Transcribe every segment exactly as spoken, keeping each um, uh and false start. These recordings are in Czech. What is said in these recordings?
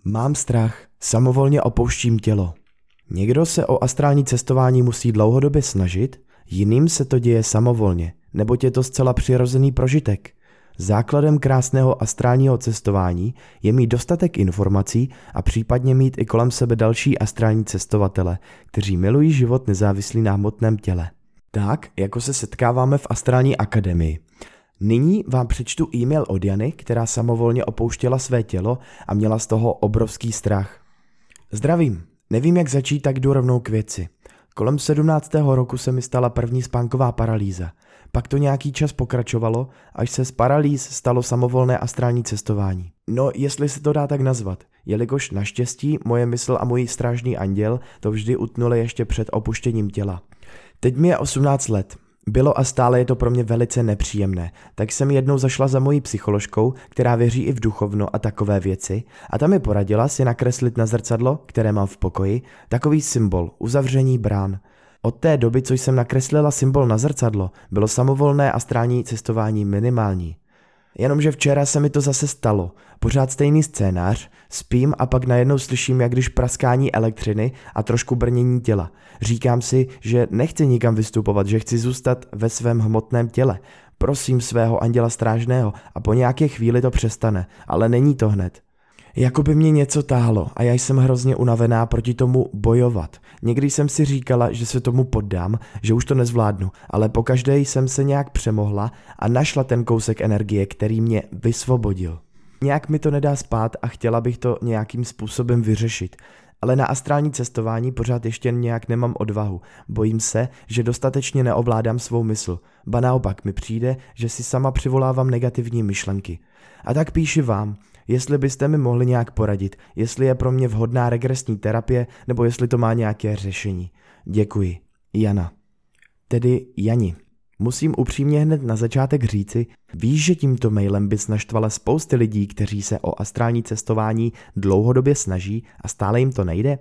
Mám strach, samovolně opouštím tělo. Někdo se o astrální cestování musí dlouhodobě snažit, jiným se to děje samovolně, neboť je to zcela přirozený prožitek. Základem krásného astrálního cestování je mít dostatek informací a případně mít i kolem sebe další astrální cestovatele, kteří milují život nezávislý na hmotném těle. Tak, jako se setkáváme v Astrální akademii. Nyní vám přečtu e-mail od Jany, která samovolně opouštěla své tělo a měla z toho obrovský strach. Zdravím, nevím jak začít, tak jdu rovnou k věci. Kolem sedmnáctého roku se mi stala první spánková paralýza. Pak to nějaký čas pokračovalo, až se z paralýz stalo samovolné astrální cestování. No, jestli se to dá tak nazvat, jelikož naštěstí moje mysl a můj strážný anděl to vždy utnuli ještě před opuštěním těla. Teď mi je osmnáct let. Bylo a stále je to pro mě velice nepříjemné, tak jsem jednou zašla za mojí psycholožkou, která věří i v duchovno a takové věci, a ta mi poradila si nakreslit na zrcadlo, které mám v pokoji, takový symbol, uzavření brán. Od té doby, co jsem nakreslila symbol na zrcadlo, bylo samovolné astrální cestování minimální. Jenomže včera se mi to zase stalo. Pořád stejný scénář, spím a pak najednou slyším, jak když praskání elektřiny a trošku brnění těla. Říkám si, že nechci nikam vystupovat, že chci zůstat ve svém hmotném těle. Prosím svého anděla strážného a po nějaké chvíli to přestane, ale není to hned. Jako by mě něco táhlo a já jsem hrozně unavená proti tomu bojovat. Někdy jsem si říkala, že se tomu poddám, že už to nezvládnu, ale pokaždé jsem se nějak přemohla a našla ten kousek energie, který mě vysvobodil. Nějak mi to nedá spát a chtěla bych to nějakým způsobem vyřešit. Ale na astrální cestování pořád ještě nějak nemám odvahu. Bojím se, že dostatečně neovládám svou mysl. Ba naopak mi přijde, že si sama přivolávám negativní myšlenky. A tak píši vám, jestli byste mi mohli nějak poradit, jestli je pro mě vhodná regresní terapie, nebo jestli to má nějaké řešení. Děkuji. Jana. Tedy Jani. Musím upřímně hned na začátek říci, víš, že tímto mailem bys naštvala spousty lidí, kteří se o astrální cestování dlouhodobě snaží a stále jim to nejde?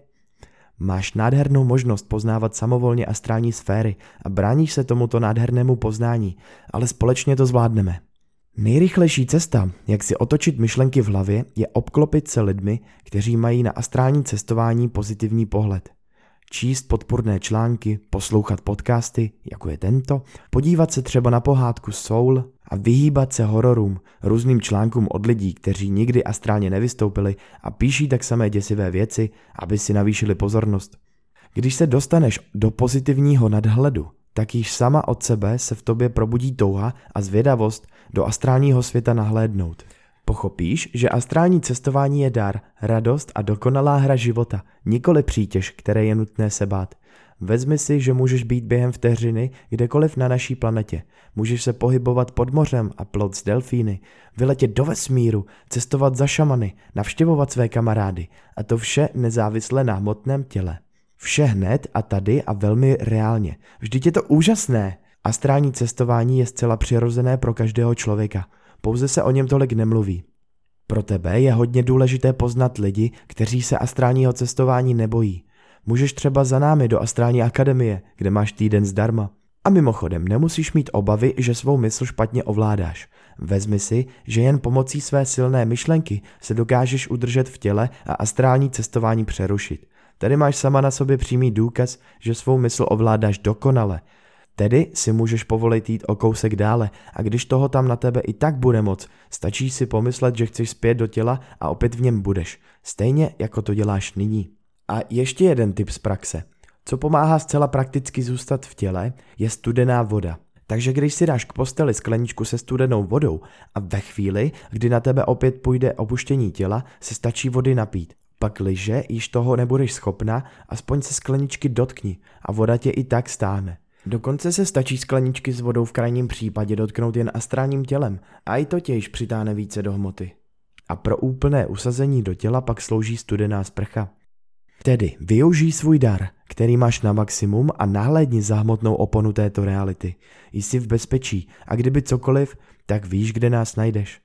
Máš nádhernou možnost poznávat samovolně astrální sféry a bráníš se tomuto nádhernému poznání, ale společně to zvládneme. Nejrychlejší cesta, jak si otočit myšlenky v hlavě, je obklopit se lidmi, kteří mají na astrální cestování pozitivní pohled. Číst podpůrné články, poslouchat podcasty, jako je tento, podívat se třeba na pohádku Soul a vyhýbat se hororům, různým článkům od lidí, kteří nikdy astrálně nevystoupili a píší tak samé děsivé věci, aby si navýšili pozornost. Když se dostaneš do pozitivního nadhledu, tak již sama od sebe se v tobě probudí touha a zvědavost do astrálního světa nahlédnout. Pochopíš, že astrální cestování je dar, radost a dokonalá hra života, nikoli přítěž, které je nutné se bát. Vezmi si, že můžeš být během vteřiny kdekoliv na naší planetě. Můžeš se pohybovat pod mořem a plot s delfíny, vyletět do vesmíru, cestovat za šamany, navštěvovat své kamarády a to vše nezávisle na hmotném těle. Vše hned a tady a velmi reálně. Vždyť je to úžasné. Astrální cestování je zcela přirozené pro každého člověka. Pouze se o něm tolik nemluví. Pro tebe je hodně důležité poznat lidi, kteří se astrálního cestování nebojí. Můžeš třeba za námi do Astrální akademie, kde máš týden zdarma. A mimochodem nemusíš mít obavy, že svou mysl špatně ovládáš. Vezmi si, že jen pomocí své silné myšlenky se dokážeš udržet v těle a astrální cestování přerušit. Tady máš sama na sobě přímý důkaz, že svou mysl ovládáš dokonale. Tedy si můžeš povolit jít o kousek dále a když toho tam na tebe i tak bude moc, stačí si pomyslet, že chceš zpět do těla a opět v něm budeš. Stejně jako to děláš nyní. A ještě jeden tip z praxe. Co pomáhá zcela prakticky zůstat v těle, je studená voda. Takže když si dáš k posteli skleničku se studenou vodou a ve chvíli, kdy na tebe opět půjde opuštění těla, se stačí vody napít. Pakliže již toho nebudeš schopna, aspoň se skleničky dotkni a voda tě i tak stáhne. Dokonce se stačí skleničky s vodou v krajním případě dotknout jen astrálním tělem a i to tě již přitáhne více do hmoty. A pro úplné usazení do těla pak slouží studená sprcha. Tedy využij svůj dar, který máš na maximum a nahlédni za hmotnou oponu této reality. Jsi v bezpečí a kdyby cokoliv, tak víš, kde nás najdeš.